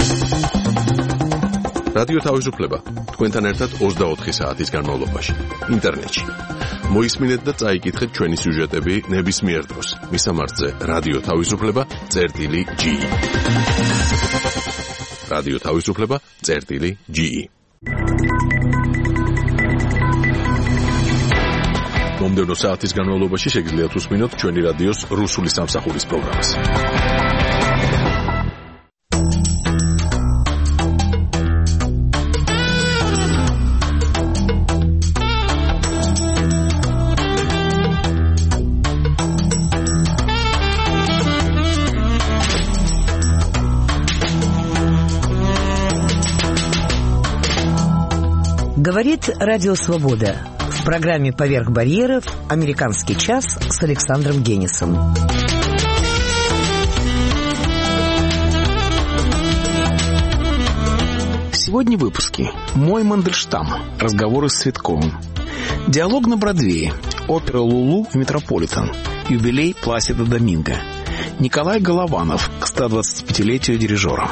რადიო თავისუფლება თქვენთან ერთად 24 საათის განმავლობაში ინტერნეტში. მოისმინეთ და წაიკითხეთ ჩვენი სიუჟეტები ნებისმიერ დროს. მისამართზე რადიო თავისუფლება.ge. რადიო თავისუფლება.ge. მომდევნო საათის განმავლობაში შეგიძლიათ უსმინოთ ჩვენი რადიოს რუსული სამსახურის პროგრამას. Говорит Радио Свобода. В программе «Поверх барьеров» «Американский час» с Александром Генисом. Сегодня в выпуске «Мой Мандельштам. Разговоры с Цветковым». Диалог на Бродвее. Опера «Лулу» в Метрополитен. Юбилей Пласида Доминго. Николай Голованов к 125-летию дирижера.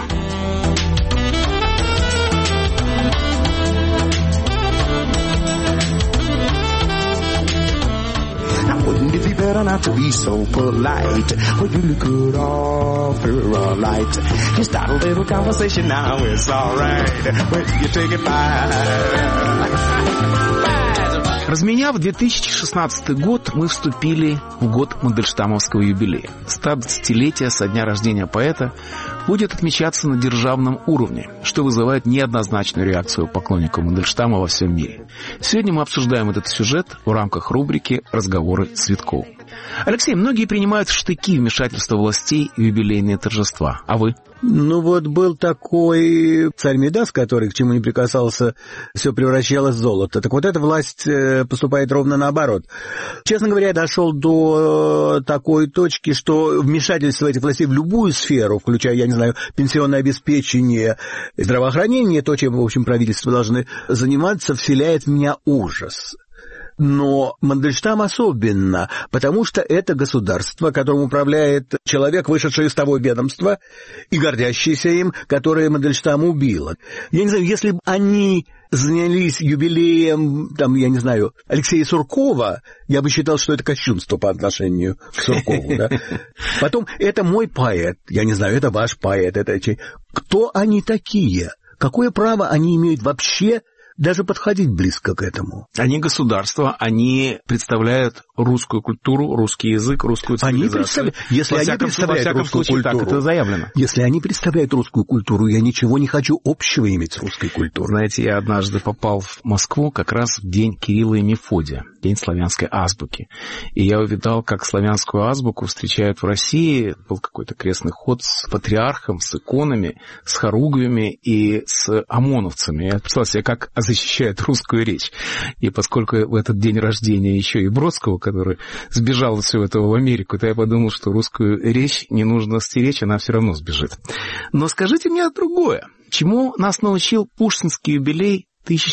Better not to be so polite. Well, you look good off her light. You start a little conversation now, it's alright. When you take it by. Разменяв 2016 год, мы вступили в год Мандельштамовского юбилея. 120-летие со дня рождения поэта будет отмечаться на державном уровне, что вызывает неоднозначную реакцию поклонников Мандельштама во всем мире. Сегодня мы обсуждаем этот сюжет в рамках рубрики «Разговоры с Цветковым». Алексей, многие принимают в штыки вмешательства властей в юбилейные торжества. А вы? Ну вот был такой царь Мидас, который к чему не прикасался, все превращалось в золото. Так вот эта власть поступает ровно наоборот. Честно говоря, я дошел до такой точки, что вмешательство этих властей в любую сферу, включая, я не знаю, пенсионное обеспечение, здравоохранение, то, чем, в общем, правительство должны заниматься, вселяет в меня ужас. Но Мандельштам особенно, потому что это государство, которым управляет человек, вышедший из того ведомства и гордящийся им, которое Мандельштам убило. Я не знаю, если бы они занялись юбилеем, там, я не знаю, Алексея Суркова, я бы считал, что это кощунство по отношению к Суркову. Да? Потом, это мой поэт, я не знаю, это ваш поэт, это чей. Кто они такие? Какое право они имеют вообще даже подходить близко к этому? Они государство, они представляют русскую культуру, русский язык, русскую цивилизацию. Если они представляют русскую культуру, так это заявлено. Если они представляют русскую культуру, я ничего не хочу общего иметь с русской культурой. Знаете, я однажды попал в Москву как раз в день Кирилла и Мефодия, день славянской азбуки. И я увидал, как славянскую азбуку встречают в России. Был какой-то крестный ход с патриархом, с иконами, с хоругвями и с ОМОНовцами. Я представил себе, как защищает русскую речь. И поскольку в этот день рождения еще и Бродского, который сбежал от всего этого в Америку, то я подумал, что русскую речь не нужно стеречь, она все равно сбежит. Но скажите мне другое. Чему нас научил Пушкинский юбилей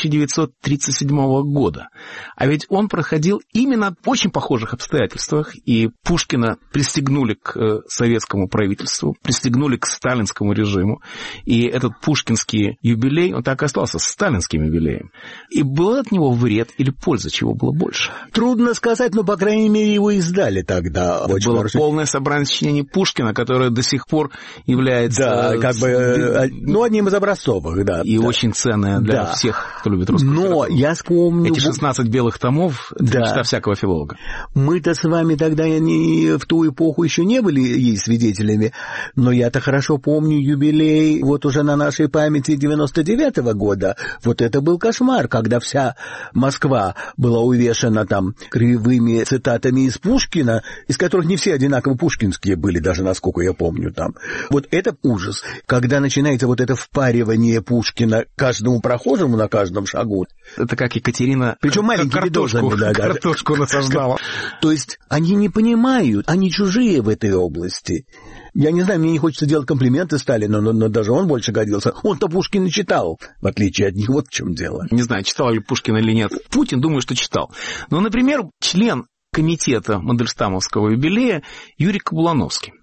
1937 года. А ведь он проходил именно в очень похожих обстоятельствах, и Пушкина пристегнули к советскому правительству, пристегнули к сталинскому режиму, и этот пушкинский юбилей, он так и остался сталинским юбилеем. И был от него вред или польза, чего было больше? Трудно сказать, но, по крайней мере, его издали тогда. Это было полное собрание сочинений Пушкина, которое до сих пор является... Да, как бы, одним из образцовых, да. И очень ценное для всех, кто любит русскую литературу. Но я вспомню... Эти 16 белых томов, это мечта всякого филолога. Мы-то с вами тогда в ту эпоху еще не были ей свидетелями, но я-то хорошо помню юбилей вот уже на нашей памяти 99-го года. Вот это был кошмар, когда вся Москва была увешана там кривыми цитатами из Пушкина, из которых не все одинаково пушкинские были, даже насколько я помню там. Вот это ужас. Когда начинается вот это впаривание Пушкина каждому прохожему на каждом шагу. Это как Екатерина... Причем маленькими дозами. Картошку насаждала. То есть они не понимают, они чужие в этой области. Я не знаю, мне не хочется делать комплименты Сталину, но даже он больше годился. Он-то Пушкина читал, в отличие от них. Вот в чем дело. Не знаю, читал ли Пушкина или нет. Путин, думаю, что читал. Но, например, член комитета Мандельштамовского юбилея Юрий Кабулановский.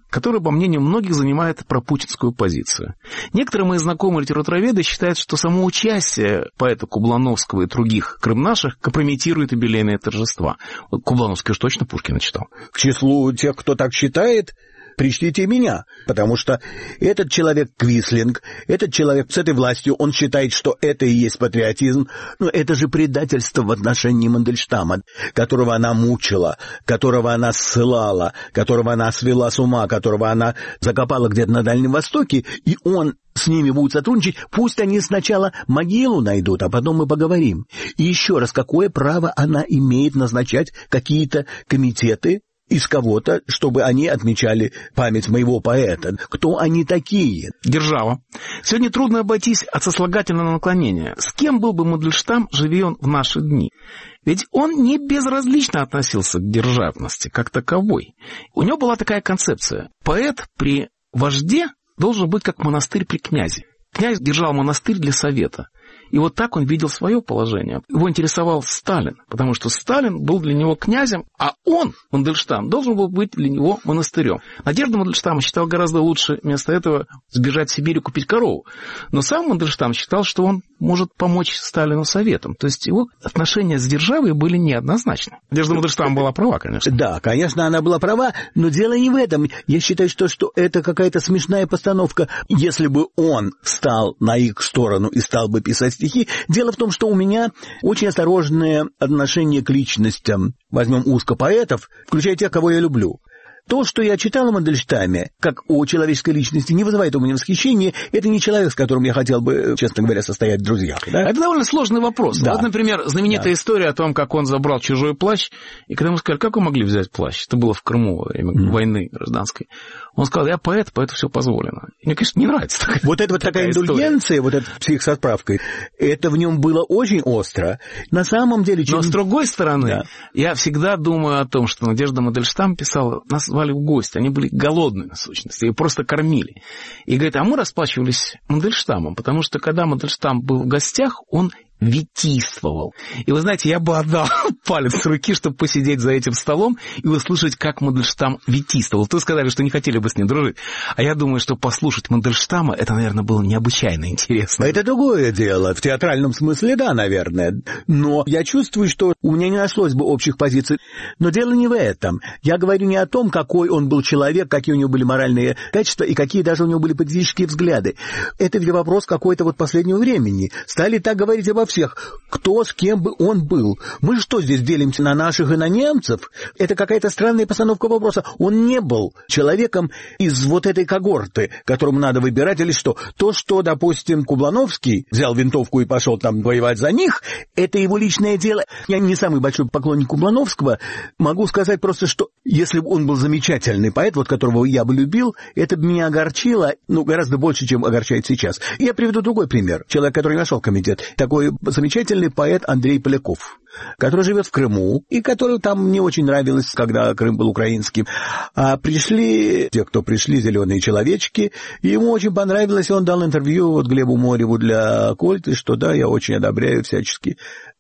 который, по мнению многих, занимает пропутинскую позицию. Некоторые мои знакомые литературоведы считают, что само участие поэта Кублановского и других крымнашек компрометирует юбилейные торжества. Кублановский уж точно Пушкина читал. К числу тех, кто так считает, причтите меня, потому что этот человек Квислинг, этот человек с этой властью, он считает, что это и есть патриотизм, но это же предательство в отношении Мандельштама, которого она мучила, которого она ссылала, которого она свела с ума, которого она закопала где-то на Дальнем Востоке, и он с ними будет сотрудничать, пусть они сначала могилу найдут, а потом мы поговорим. И еще раз, какое право она имеет назначать какие-то комитеты из кого-то, чтобы они отмечали память моего поэта? Кто они такие? Держава. Сегодня трудно обойтись от сослагательного наклонения. С кем был бы Мандельштам, живи он в наши дни? Ведь он не безразлично относился к державности как таковой. У него была такая концепция. Поэт при вожде должен быть как монастырь при князе. Князь держал монастырь для совета. И вот так он видел свое положение. Его интересовал Сталин, потому что Сталин был для него князем, а он, Мандельштам, должен был быть для него монастырем. Надежда Мандельштама считал гораздо лучше вместо этого сбежать в Сибирь и купить корову. Но сам Мандельштам считал, что он может помочь Сталину советом. То есть его отношения с державой были неоднозначны. Надежда Мандельштама была права, конечно. Да, конечно, она была права, но дело не в этом. Я считаю, что это какая-то смешная постановка. Если бы он встал на их сторону и стал бы писать стихи, дело в том, что у меня очень осторожное отношение к личностям. Возьмем узко поэтов, включая тех, кого я люблю. То, что я читал о Мандельштаме, как о человеческой личности, не вызывает у меня восхищения. Это не человек, с которым я хотел бы, честно говоря, состоять в друзьях. Да? Это довольно сложный вопрос. Да. Вот, например, знаменитая история о том, как он забрал чужой плащ, и когда ему сказали, как вы могли взять плащ? Это было в Крыму во время войны гражданской. Он сказал, я поэт, поэту все позволено. И мне, конечно, не нравится такая. Вот эта вот такая индульгенция, вот этот псих с отправкой, это в нем было очень остро. На самом деле... Но с другой стороны, я всегда думаю о том, что Надежда Мандельштам писала, нас звали в гости, они были голодные, в сущности, и просто кормили. И говорит, а мы расплачивались Мандельштамом, потому что когда Мандельштам был в гостях, он витийствовал. И вы знаете, я бы отдал палец с руки, чтобы посидеть за этим столом и услышать, как Мандельштам витийствовал. Вы сказали, что не хотели бы с ним дружить. А я думаю, что послушать Мандельштама, это, наверное, было необычайно интересно. Это другое дело. В театральном смысле, да, наверное. Но я чувствую, что у меня не нашлось бы общих позиций. Но дело не в этом. Я говорю не о том, какой он был человек, какие у него были моральные качества и какие даже у него были политические взгляды. Это ведь вопрос какой-то вот последнего времени. Стали так говорить обо всех. Кто с кем бы он был? Мы что, здесь делимся на наших и на немцев? Это какая-то странная постановка вопроса. Он не был человеком из вот этой когорты, которому надо выбирать, или что? То, что, допустим, Кублановский взял винтовку и пошел там воевать за них, это его личное дело. Я не самый большой поклонник Кублановского. Могу сказать просто, что если бы он был замечательный поэт, вот которого я бы любил, это бы меня огорчило, гораздо больше, чем огорчает сейчас. Я приведу другой пример. Человек, который нашел комитет. Такой замечательный поэт Андрей Поляков, который живет в Крыму, и который там не очень нравилось, когда Крым был украинским. А пришли те, кто пришли, зеленые человечки, и ему очень понравилось, и он дал интервью вот Глебу Мореву для Кольты, что да, я очень одобряю всячески.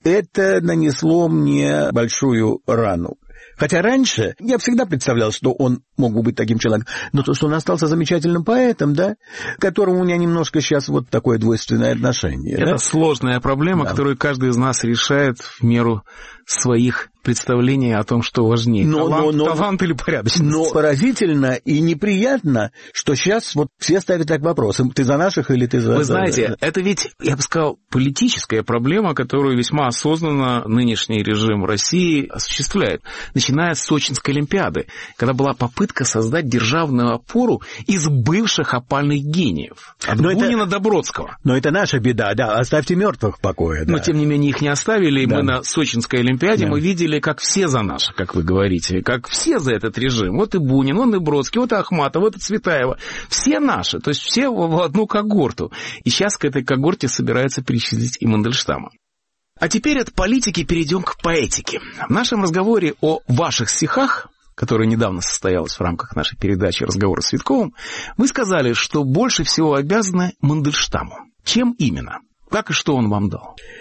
Это нанесло мне большую рану. Хотя раньше я всегда представлял, что он мог бы быть таким человеком, но то, что он остался замечательным поэтом, да, к которому у меня немножко сейчас вот такое двойственное отношение. Это сложная проблема, которую каждый из нас решает в меру своих представлений о том, что важнее. Талант или порядочность. Но поразительно и неприятно, что сейчас вот все ставят так вопрос. Ты за наших или ты за... Вы знаете, это ведь, я бы сказал, политическая проблема, которую весьма осознанно нынешний режим России осуществляет. Начиная с Сочинской Олимпиады, когда была попытка создать державную опору из бывших опальных гениев. От Бунина до Бродского. Но это наша беда, да. Оставьте мертвых в покое. Да. Но, тем не менее, их не оставили. И мы на Сочинской Олимпиаде мы видели, как все за наших, как вы говорите, как все за этот режим. Вот и Бунин, вот и Бродский, вот и Ахматов, вот и Цветаева. Все наши, то есть все в одну когорту. И сейчас к этой когорте собирается причислить и Мандельштама. А теперь от политики перейдем к поэтике. В нашем разговоре о ваших стихах, которая недавно состоялась в рамках нашей передачи «Разговоры с Цветковым», вы сказали, что больше всего обязаны Мандельштаму. Чем именно? Как и что он вам дал?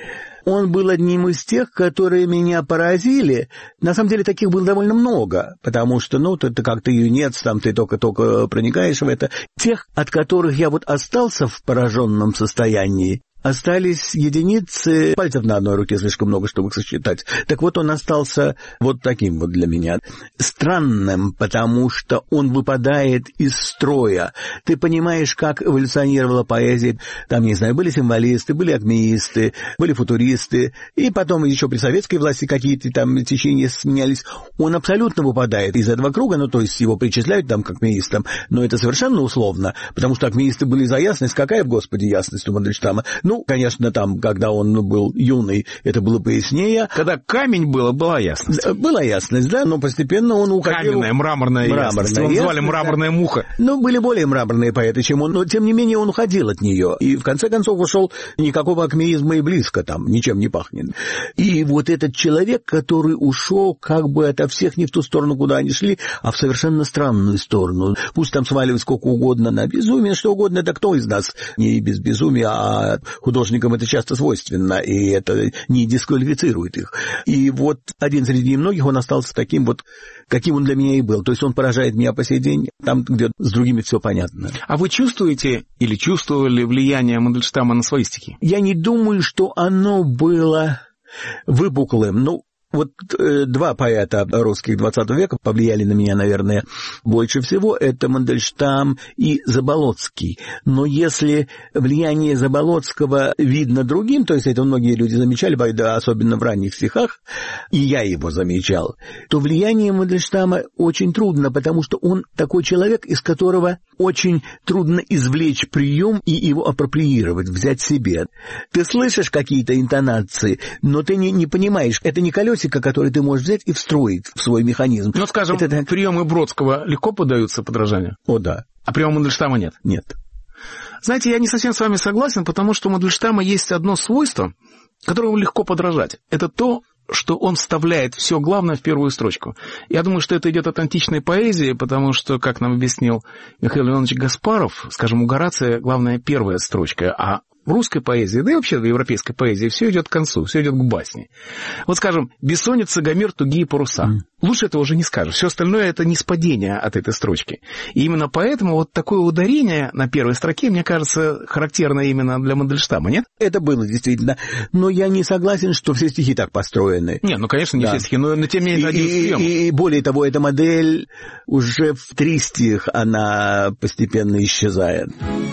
он был одним из тех, которые меня поразили. На самом деле таких было довольно много, потому что, ты как-то юнец, там ты только проникаешь в это. Тех, от которых я вот остался в пораженном состоянии, остались единицы, пальцев на одной руке слишком много, чтобы их сосчитать. Так вот, он остался вот таким вот для меня. Странным, потому что он выпадает из строя. Ты понимаешь, как эволюционировала поэзия. Там, не знаю, были символисты, были акмеисты, были футуристы, и потом еще при советской власти какие-то там течения сменялись. Он абсолютно выпадает из этого круга, то есть его причисляют там к акмеистам, но это совершенно условно, потому что акмеисты были за ясность. Какая, Господи, ясность у Мандельштама? Конечно, там, когда он был юный, это было пояснее. Когда камень была ясность. Была ясность, да, но постепенно он уходил... Каменная, мраморная ясность. Его называли «мраморная муха». Были более мраморные поэты, чем он, но, тем не менее, он уходил от нее. И, в конце концов, ушел, никакого акмеизма и близко там, ничем не пахнет. И вот этот человек, который ушел как бы ото всех не в ту сторону, куда они шли, а в совершенно странную сторону. Пусть там сваливать сколько угодно на безумие, что угодно, это кто из нас не без безумия, а художникам это часто свойственно, и это не дисквалифицирует их. И вот один среди многих он остался таким вот, каким он для меня и был. То есть он поражает меня по сей день, там, где с другими все понятно. А вы чувствуете или чувствовали влияние Мандельштама на свои стихи? Я не думаю, что оно было выпуклым. Вот два поэта русских XX века повлияли на меня, наверное, больше всего. Это Мандельштам и Заболоцкий. Но если влияние Заболоцкого видно другим, то есть это многие люди замечали, особенно в ранних стихах, и я его замечал, то влияние Мандельштама очень трудно, потому что он такой человек, из которого очень трудно извлечь прием и его апроприировать, взять себе. Ты слышишь какие-то интонации, но ты не понимаешь, это не колесико, который ты можешь взять и встроить в свой механизм. Скажем, приемы Бродского легко поддаются подражанию? О, да. А приемы Мандельштама нет? Нет. Знаете, я не совсем с вами согласен, потому что у Мандельштама есть одно свойство, которому легко подражать. Это то, что он вставляет все главное в первую строчку. Я думаю, что это идет от античной поэзии, потому что, как нам объяснил Михаил Иванович Гаспаров, скажем, у Горация главная первая строчка, а в русской поэзии, да и вообще в европейской поэзии все идет к концу, все идет к басне. Вот, скажем, «Бессонница, Гомер, тугие паруса». Лучше этого уже не скажешь. Все остальное — это ниспадение от этой строчки. И именно поэтому вот такое ударение на первой строке, мне кажется, характерно именно для Мандельштама, нет? Это было действительно. Но я не согласен, что все стихи так построены. Нет, конечно, не все стихи, но тем не менее это один из приемов. И более того, эта модель уже в 3 стих, она постепенно исчезает.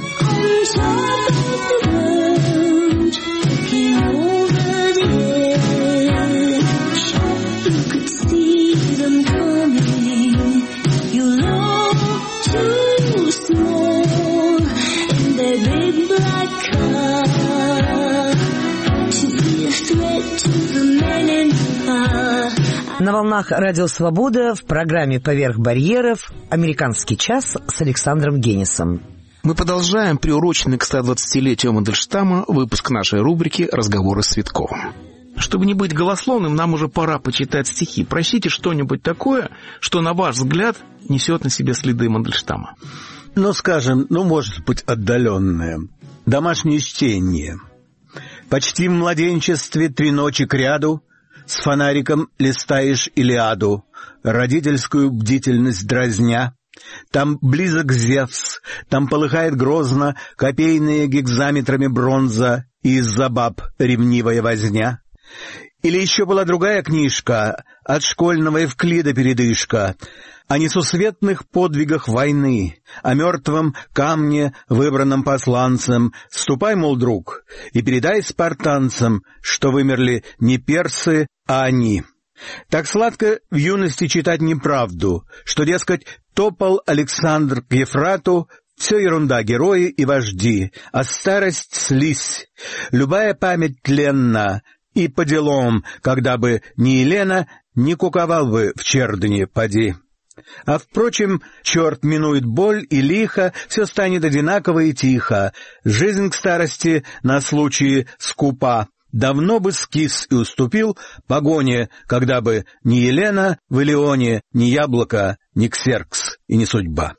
На волнах Радио Свобода в программе «Поверх барьеров» «Американский час» с Александром Генисом. Мы продолжаем приуроченный к 120-летию Мандельштама выпуск нашей рубрики «Разговоры с Цветковым». Чтобы не быть голословным, нам уже пора почитать стихи. Прочтите что-нибудь такое, что, на ваш взгляд, несет на себе следы Мандельштама. Скажем, может быть, отдаленное. Домашнее чтение. Почти в младенчестве 3 ночи кряду с фонариком листаешь Илиаду, родительскую бдительность дразня. Там близок Зевс, там полыхает грозно копейные гекзаметрами бронза, и из-за баб ревнивая возня. Или еще была другая книжка, от школьного Евклида передышка, о несусветных подвигах войны, о мертвом камне, выбранном посланцем. Ступай, мол, друг, и передай спартанцам, что вымерли не персы, а они. Так сладко в юности читать неправду, что, дескать, топал Александр к Ефрату, все ерунда, герои и вожди, а старость слизь, любая память тленна, и по делам, когда бы не Елена, не куковал бы в Чердыне, поди. А, впрочем, черт минует боль и лихо, все станет одинаково и тихо, жизнь к старости на случай скупа. Давно бы скис и уступил погоне, когда бы ни Елена в Илионе, ни яблоко, ни Ксеркс и ни судьба.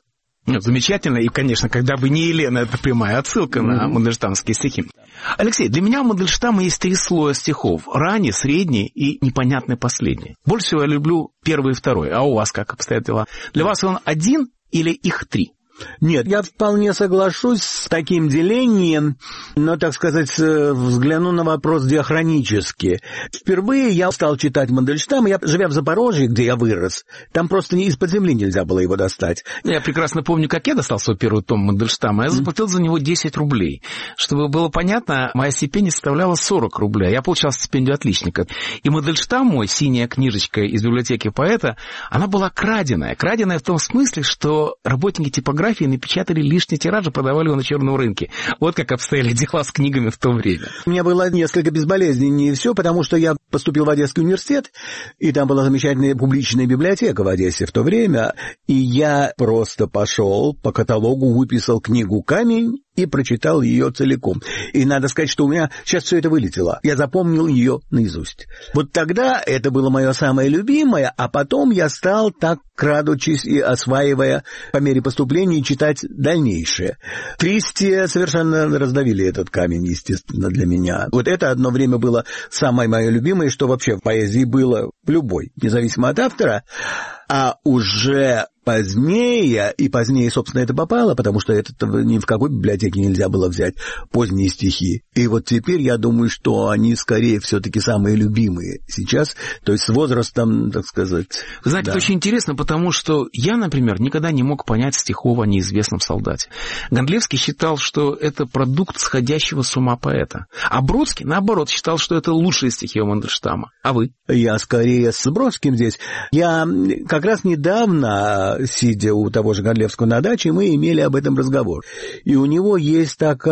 Замечательно. И, конечно, когда бы не Елена, это прямая отсылка на мандельштамовские стихи. Алексей, для меня у Мандельштама есть 3 слоя стихов. Ранний, средний и непонятный последний. Больше всего я люблю первый и второй. А у вас как обстоят дела? Для вас он один или их 3? Нет, я вполне соглашусь с таким делением, но, так сказать, взгляну на вопрос диахронически. Впервые я стал читать Мандельштама, живя в Запорожье, где я вырос, там просто из-под земли нельзя было его достать. Я прекрасно помню, как я достал свой первый том Мандельштама. Я заплатил за него 10 рублей. Чтобы было понятно, моя стипендия составляла 40 рублей. Я получал стипендию отличника. И Мандельштам мой, синяя книжечка из библиотеки поэта, она была краденая. Краденая в том смысле, что работники типографии напечатали лишние тиражи, продавали его на черном рынке. Вот как обстояли дела с книгами в то время. У меня было несколько безболезненнее все, потому что я поступил в Одесский университет, и там была замечательная публичная библиотека в Одессе в то время, и я просто пошел по каталогу, выписал книгу «Камень» и прочитал ее целиком. И надо сказать, что у меня сейчас все это вылетело. Я запомнил ее наизусть. Вот тогда это было мое самое любимое, а потом я стал так, крадучись и осваивая по мере поступления, читать дальнейшее. Тристия совершенно раздавили этот камень, естественно, для меня. Вот это одно время было самое мое любимое, что вообще в поэзии было в любой, независимо от автора. А уже позднее, собственно, это попало, потому что это ни в какой библиотеке нельзя было взять, поздние стихи. И вот теперь я думаю, что они скорее все-таки самые любимые сейчас, то есть с возрастом, так сказать. Вы знаете, да. Это очень интересно, потому что я, например, никогда не мог понять стихов о неизвестном солдате. Гондлевский считал, что это продукт сходящего с ума поэта. А Бродский, наоборот, считал, что это лучшие стихи у Мандельштама. А вы? Я скорее с Бродским здесь. Я как раз недавно, сидя у того же Гондлевского на даче, мы имели об этом разговор. И у него есть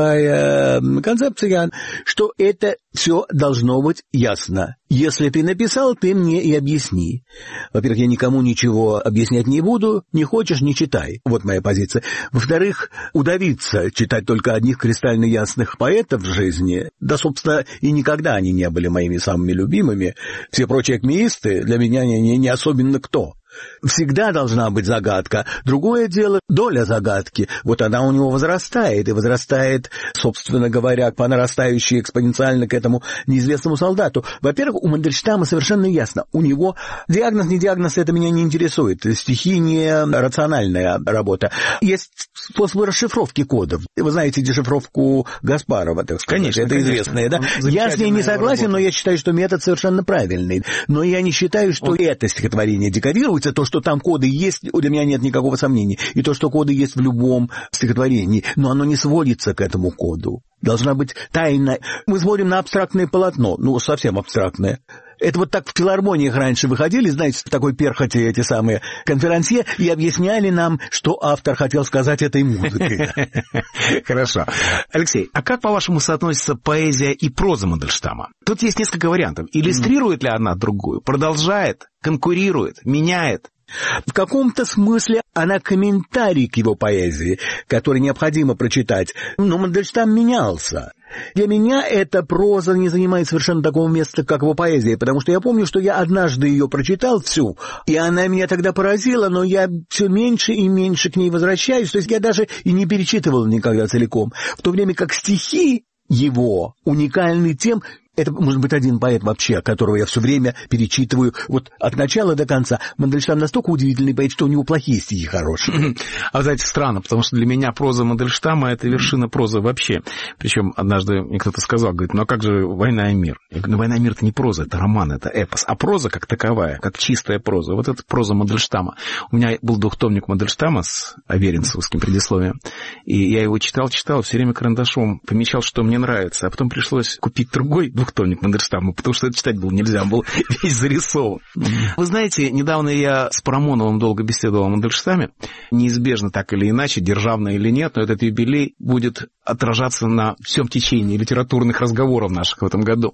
такая концепция, что это все должно быть ясно. Если ты написал, ты мне и объясни. Во-первых, я никому ничего объяснять не буду, не хочешь — не читай. Вот моя позиция. Во-вторых, удавиться читать только одних кристально ясных поэтов в жизни, да, собственно, и никогда они не были моими самыми любимыми. Все прочие акмеисты для меня не особенно кто. Всегда должна быть загадка. Другое дело — доля загадки. Вот она у него возрастает, и возрастает, собственно говоря, по нарастающей экспоненциально к этому неизвестному солдату. Во-первых, у Мандельштама совершенно ясно. У него диагноз, не диагноз, это меня не интересует. Стихи не рациональная работа. Есть способы расшифровки кодов. Вы знаете дешифровку Гаспарова, так сказать. Конечно, это известное, да? Я с ней не согласен, работа. Но я считаю, что метод совершенно правильный. Но я не считаю, что это стихотворение декодируется. То, что там коды есть, для меня нет никакого сомнения. И то, что коды есть в любом стихотворении. Но оно не сводится к этому коду. Должна быть тайна. Мы смотрим на абстрактное полотно. Совсем абстрактное. Это вот так в филармониях раньше выходили, знаете, в такой перхоти эти самые конферансье, и объясняли нам, что автор хотел сказать этой музыкой. Хорошо. Алексей, а как, по-вашему, соотносится поэзия и проза Мандельштама? Тут есть несколько вариантов. Иллюстрирует ли одна другую? Продолжает? Конкурирует? Меняет? В каком-то смысле она комментарий к его поэзии, который необходимо прочитать. Но Мандельштам менялся. Для меня эта проза не занимает совершенно такого места, как его поэзия, потому что я помню, что я однажды ее прочитал всю, и она меня тогда поразила, но я все меньше и меньше к ней возвращаюсь, то есть я даже и не перечитывал никогда целиком, в то время как стихи его уникальны тем. Это может быть один поэт вообще, которого я все время перечитываю вот от начала до конца. Мандельштам настолько удивительный поэт, что у него плохие стихи хорошие. А, знаете, странно, потому что для меня проза Мандельштама — это вершина прозы вообще. Причем однажды мне кто-то сказал, говорит, а как же «Война и мир»? Я говорю, «Война и мир» — это не проза, это роман, это эпос. А проза как таковая, как чистая проза, вот это проза Мандельштама. У меня был двухтомник Мандельштама с аверинцевским предисловием, и я его читал, все время карандашом помечал, что мне нравится, а потом пришлось купить другой двухтомник Мандельштама, потому что это читать было нельзя, он был весь зарисован. Вы знаете, недавно я с Парамоновым долго беседовал о Мандельштаме. Неизбежно так или иначе, державно или нет, но этот юбилей будет отражаться на всем течении литературных разговоров наших в этом году.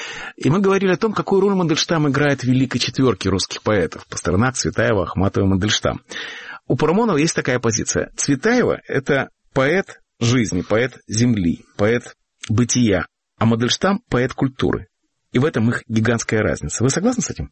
И мы говорили о том, какую роль Мандельштам играет в великой четверке русских поэтов: Пастернак, Цветаева, Ахматова, Мандельштам. У Парамонова есть такая позиция. Цветаева — это поэт жизни, поэт земли, поэт бытия. А Мандельштам — поэт культуры. И в этом их гигантская разница. Вы согласны с этим?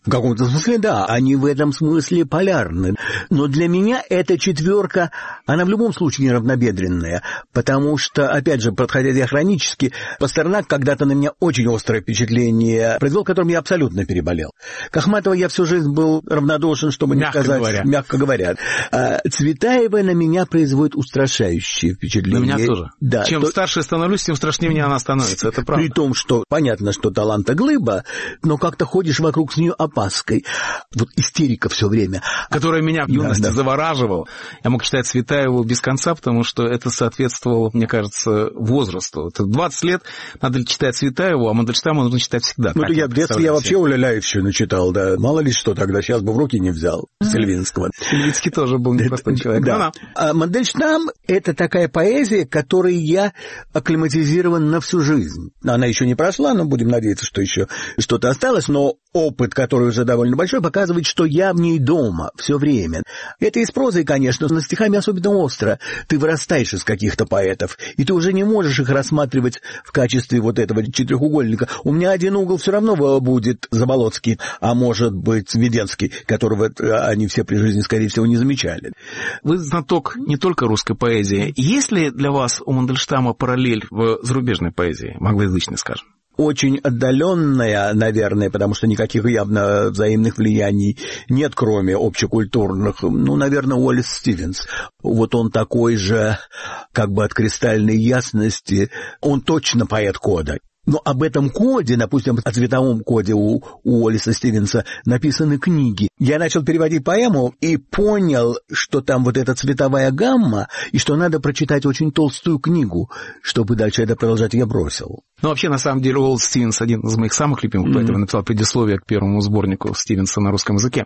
В каком-то смысле, да, они в этом смысле полярны. Но для меня эта четверка, она в любом случае неравнобедренная, потому что, опять же, подходя диахронически, Пастернак когда-то на меня очень острое впечатление произвел, которым я абсолютно переболел. К Ахматову я всю жизнь был равнодушен, чтобы не сказать, мягко говоря. А Цветаева на меня производит устрашающее впечатление. На меня тоже. Да, Чем старше становлюсь, тем страшнее мне она становится, это правда. При том, что понятно, что таланта глыба, но как-то ходишь вокруг с нее опаской. Вот истерика все время. Которая меня в юности завораживала. Я мог читать Цветаеву без конца, потому что это соответствовало, мне кажется, возрасту. Это 20 лет надо читать Цветаеву, а Мандельштама нужно читать всегда. Ну, я в детстве вообще Уляляевщину читал, да. Мало ли что тогда, сейчас бы в руки не взял Сильвинского. Сильвинский тоже был непростой человек. Да. А Мандельштам — это такая поэзия, которой я акклиматизирован на всю жизнь. Она еще не прошла, но будем надеяться, что еще что-то осталось, но опыт, который уже довольно большой, показывает, что я в ней дома все время. Это и с прозой, конечно, но стихами особенно остро. Ты вырастаешь из каких-то поэтов, и ты уже не можешь их рассматривать в качестве вот этого четырехугольника. У меня один угол все равно будет Заболоцкий, а может быть Веденский, которого они все при жизни, скорее всего, не замечали. Вы знаток не только русской поэзии. Есть ли для вас у Мандельштама параллель в зарубежной поэзии, англоязычной, скажем? Очень отдаленная, наверное, потому что никаких явно взаимных влияний нет, кроме общекультурных. Ну, наверное, Уоллес Стивенс. Вот он такой же, как бы от кристальной ясности, он точно поэт кода. Но об этом коде, допустим, о цветовом коде у Уоллеса Стивенса написаны книги. Я начал переводить поэму и понял, что там вот эта цветовая гамма, и что надо прочитать очень толстую книгу, чтобы дальше это продолжать. Я бросил. Ну, вообще, на самом деле, Уоллес Стивенс один из моих самых любимых поэтов. Написал предисловие к первому сборнику Стивенса на русском языке.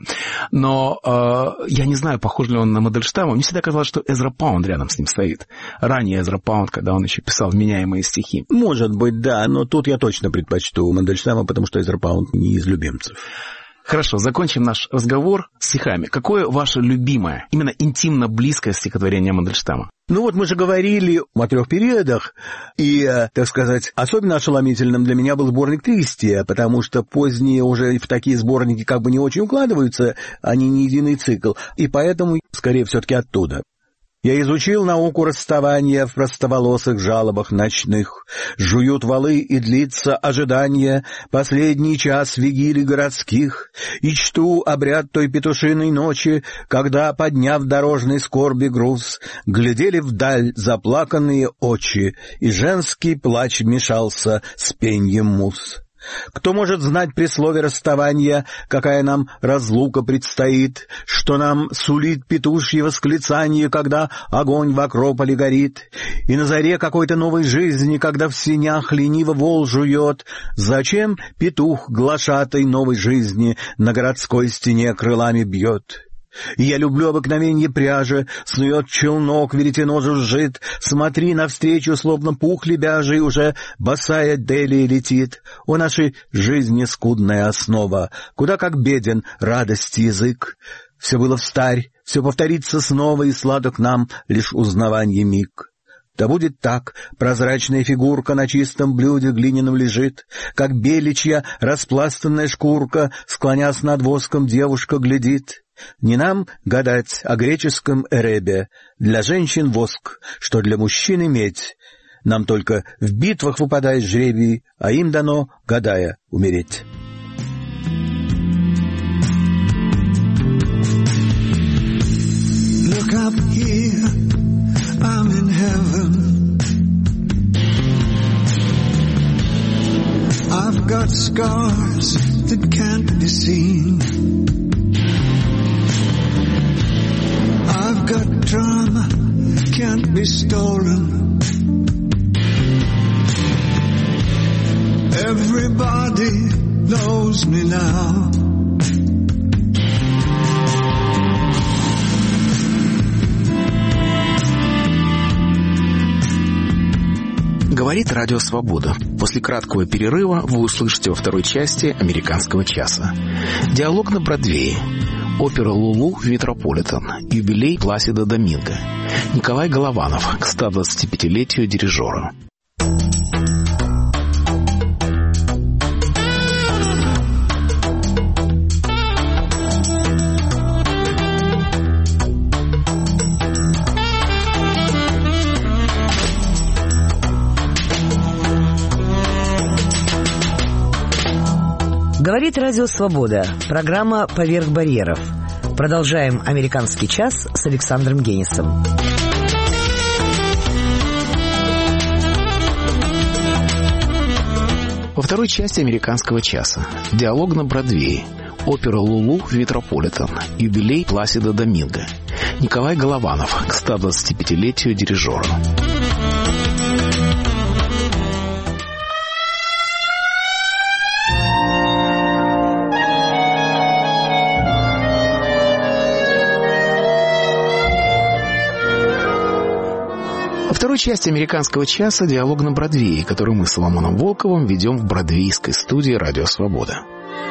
Но я не знаю, похож ли он на Мандельштама. Мне всегда казалось, что Эзра Паунд рядом с ним стоит. Ранее Эзра Паунд, когда он еще писал вменяемые стихи. Может быть, да, но тут я точно предпочту Мандельштама, потому что Эзра Паунд не из любимцев. Хорошо, закончим наш разговор стихами. Какое ваше любимое, именно интимно близкое стихотворение Мандельштама? Ну вот мы же говорили о 3 периодах, и, так сказать, особенно ошеломительным для меня был сборник «Тристия», потому что поздние уже в такие сборники как бы не очень укладываются, они не единый цикл, и поэтому, скорее, все-таки оттуда. Я изучил науку расставания в простоволосых жалобах ночных. Жуют валы и длится ожидание, последний час вигилий городских, и чту обряд той петушиной ночи, когда, подняв дорожный скорби груз, глядели вдаль заплаканные очи, и женский плач мешался с пеньем мус. Кто может знать при слове расставания, какая нам разлука предстоит, что нам сулит петушье восклицание, когда огонь в Акрополе горит, и на заре какой-то новой жизни, когда в сенях лениво вол жует, зачем петух глашатай новой жизни на городской стене крылами бьет? И я люблю обыкновенье пряжи, снует челнок, веретено жужжит, смотри навстречу, словно пух лебяжий, уже босая Делия летит. О нашей жизни скудная основа, куда как беден радости язык. Все было встарь, все повторится снова, и сладок нам лишь узнаванье миг. Да будет так, прозрачная фигурка на чистом блюде глиняном лежит, как беличья распластанная шкурка, склонясь над воском, девушка глядит. Не нам гадать о греческом Эребе, для женщин воск, что для мужчин медь. Нам только в битвах выпадает жребий, а им дано, гадая, умереть. Look up here, I'm in heaven. I've got scars that can't be seen. I've got drama, can't be stolen. Everybody knows me now. Говорит Радио Свобода. После краткого перерыва вы услышите во второй части «Американского часа». Диалог на Бродвее. Опера «Лулу» в Метрополитен. Юбилей Пласидо Доминго. Николай Голованов к 125-летию дирижера. Говорит Радио Свобода. Программа «Поверх барьеров». Продолжаем «Американский час» с Александром Генисом. Во второй части «Американского часа» диалог на Бродвее, опера «Лулу» в Метрополитен, юбилей Пласидо Доминго, Николай Голованов к 125-летию дирижера. Во второй части «Американского часа» диалог на Бродвее, который мы с Соломоном Волковым ведем в бродвейской студии «Радио Свобода».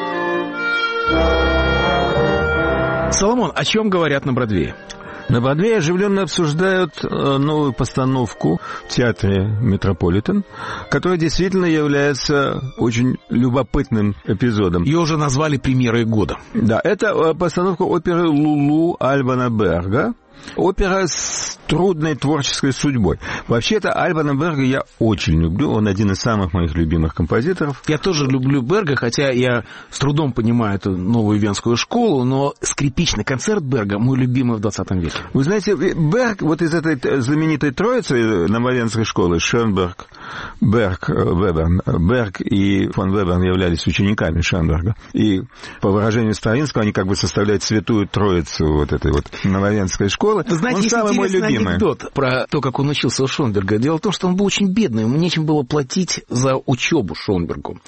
Соломон, о чем говорят на Бродвее? На Бродвее оживленно обсуждают новую постановку в театре «Метрополитен», которая действительно является очень любопытным эпизодом. Ее уже назвали премьерой года. Да, это постановка оперы «Лулу» Альбана Берга. Опера с трудной творческой судьбой. Вообще-то Альбана Берга я очень люблю. Он один из самых моих любимых композиторов. Я тоже люблю Берга, хотя я с трудом понимаю эту новую венскую школу, но скрипичный концерт Берга мой любимый в 20 веке. Вы знаете, Берг, вот из этой знаменитой троицы нововенской школы, Шönberg, Берг, Веберн, Берг и фон Веберн являлись учениками Шönberga. И по выражению Стравинского, они как бы составляют святую троицу вот этой вот нововенской школы. Вы знаете, есть интересный анекдот про то, как он учился у Шönberga. Дело в том, что он был очень бедный, ему нечем было платить за учебу Шönbergу.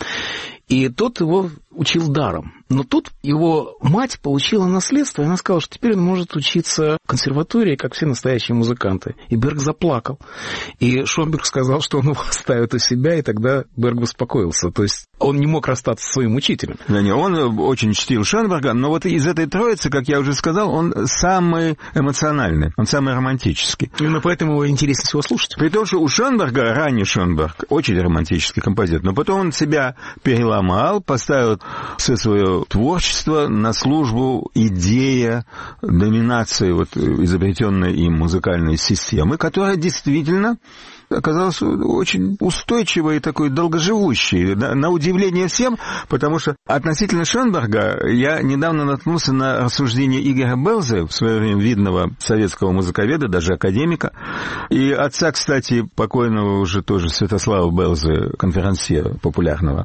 И тот его учил даром. Но тут его мать получила наследство, и она сказала, что теперь он может учиться в консерватории, как все настоящие музыканты. И Берг заплакал. И Шönberg сказал, что он его оставит у себя, и тогда Берг успокоился. То есть он не мог расстаться со своим учителем. Да не, он очень чтил Шönberga, но вот из этой троицы, как я уже сказал, он самый эмоциональный, он самый романтический. Именно поэтому его интереснее всего слушать. При том, что у Шönberga, ранний Шönberg, очень романтический композитор, но потом он себя переломал, поставил все свое творчество на службу идея доминации вот изобретенной им музыкальной системы, которая действительно оказалась очень устойчивой и такой долгоживущей, на удивление всем, потому что относительно Шönberga я недавно наткнулся на рассуждение Игоря Белзе, в свое время видного советского музыковеда, даже академика, и отца, кстати, покойного уже тоже Святослава Белзе, конферансье популярного.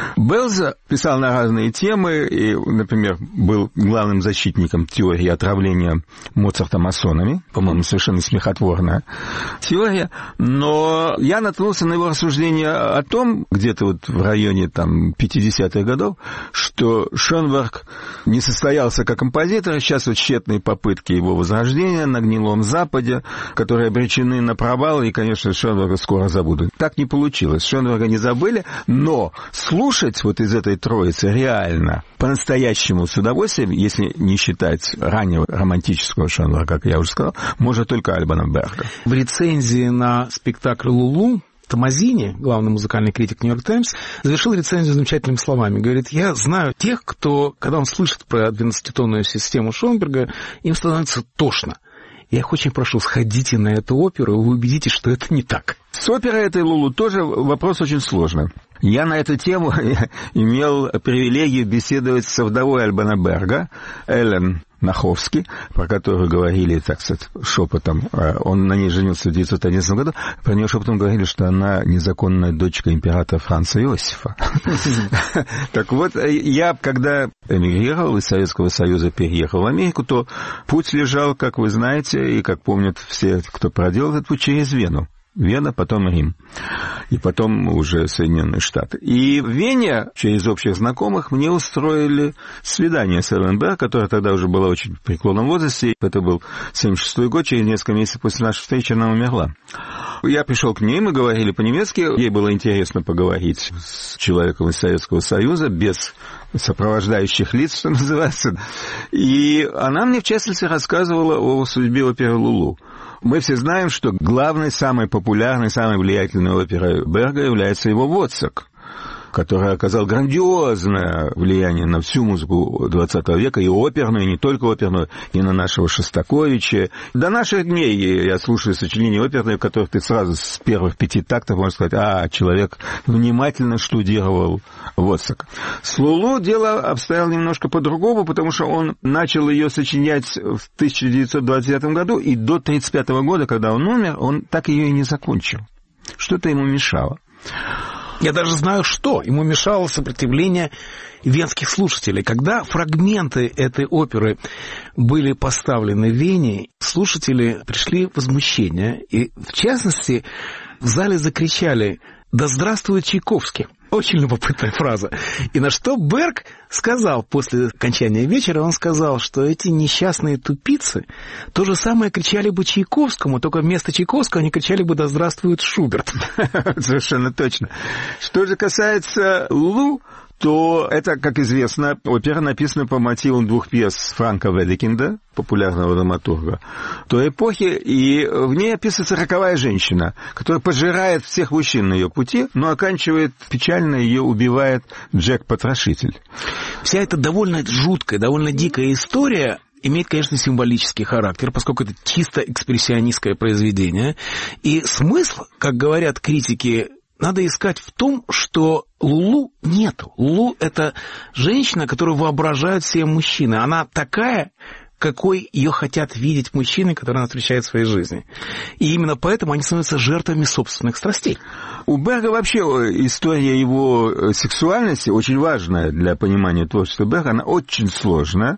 Белзе писал на разные темы, и, например, был главным защитником теории отравления Моцарта масонами, по-моему, совершенно смехотворная теория, но я наткнулся на его рассуждения о том, где-то вот в районе там 50-х годов, что Шönberg не состоялся как композитор, сейчас вот тщетные попытки его возрождения на гнилом Западе, которые обречены на провал, и, конечно, Шönberga скоро забудут. Так не получилось. Шönberga не забыли, но слушать вот из этой троицы реально, по-настоящему с удовольствием, если не считать раннего романтического Шönberga, как я уже сказал, может только Альбана Берга. В рецензии на спектакль «Лулу» Томазини, главный музыкальный критик «Нью-Йорк Таймс», завершил рецензию замечательными словами. Говорит, я знаю тех, кто, когда он слышит про 12-тонную систему Шönberga, им становится тошно. Я их очень прошу, сходите на эту оперу, и вы убедитесь, что это не так. С оперой этой «Лулу» тоже вопрос очень сложный. Я на эту тему имел привилегию беседовать со вдовой Альбана Берга, Эллен Наховски, про которую говорили, так сказать, шепотом. Он на ней женился в 1911 году. Про нее шепотом говорили, что она незаконная дочка императора Франца Иосифа. Так вот, я, когда эмигрировал из Советского Союза, переехал в Америку, то путь лежал, как вы знаете, и как помнят все, кто проделал этот путь, через Вену. Вена, потом Рим, и потом уже Соединенные Штаты. И в Вене, через общих знакомых, мне устроили свидание с Эллен Берг, которая тогда уже была очень в преклонном возрасте. Это был 76-й год, через несколько месяцев после нашей встречи она умерла. Я пришел к ней, мы говорили по-немецки. Ей было интересно поговорить с человеком из Советского Союза, без сопровождающих лиц, что называется. И она мне, в частности, рассказывала о судьбе оперы «Лулу». Мы все знаем, что главной, самой популярной, самой влиятельной оперой Берга является его «Воцак». который оказал грандиозное влияние на всю музыку XX века, и оперную, и не только оперную, и на нашего Шостаковича. До наших дней я слушаю сочинения оперные, в которых ты сразу с первых 5 тактов можешь сказать, человек внимательно штудировал Воцака. С Лулу дело обстояло немножко по-другому, потому что он начал ее сочинять в 1929 году, и до 1935 года, когда он умер, он так ее и не закончил. Что-то ему мешало. Я даже знаю, что. Ему мешало сопротивление венских слушателей. Когда фрагменты этой оперы были поставлены в Вене, слушатели пришли в возмущение. И, в частности, в зале закричали «Да здравствует Чайковский!». Очень любопытная фраза. И на что Берг сказал после окончания вечера, он сказал, что эти несчастные тупицы то же самое кричали бы Чайковскому, только вместо Чайковского они кричали бы «Да здравствует Шуберт!». Совершенно точно. Что же касается Лулу, то это, как известно, опера написана по мотивам 2 пьес Франка Ведекинда, популярного драматурга той эпохи, и в ней описывается роковая женщина, которая пожирает всех мужчин на ее пути, но оканчивает печально, ее убивает Джек-потрошитель. Вся эта довольно жуткая, довольно дикая история имеет, конечно, символический характер, поскольку это чисто экспрессионистское произведение. И смысл, как говорят критики, надо искать в том, что Лулу нету. Лулу — это женщина, которую воображают все мужчины. Она такая, какой ее хотят видеть мужчины, которые она встречает в своей жизни. И именно поэтому они становятся жертвами собственных страстей. У Берга вообще история его сексуальности очень важная для понимания творчества Берга. Она очень сложная.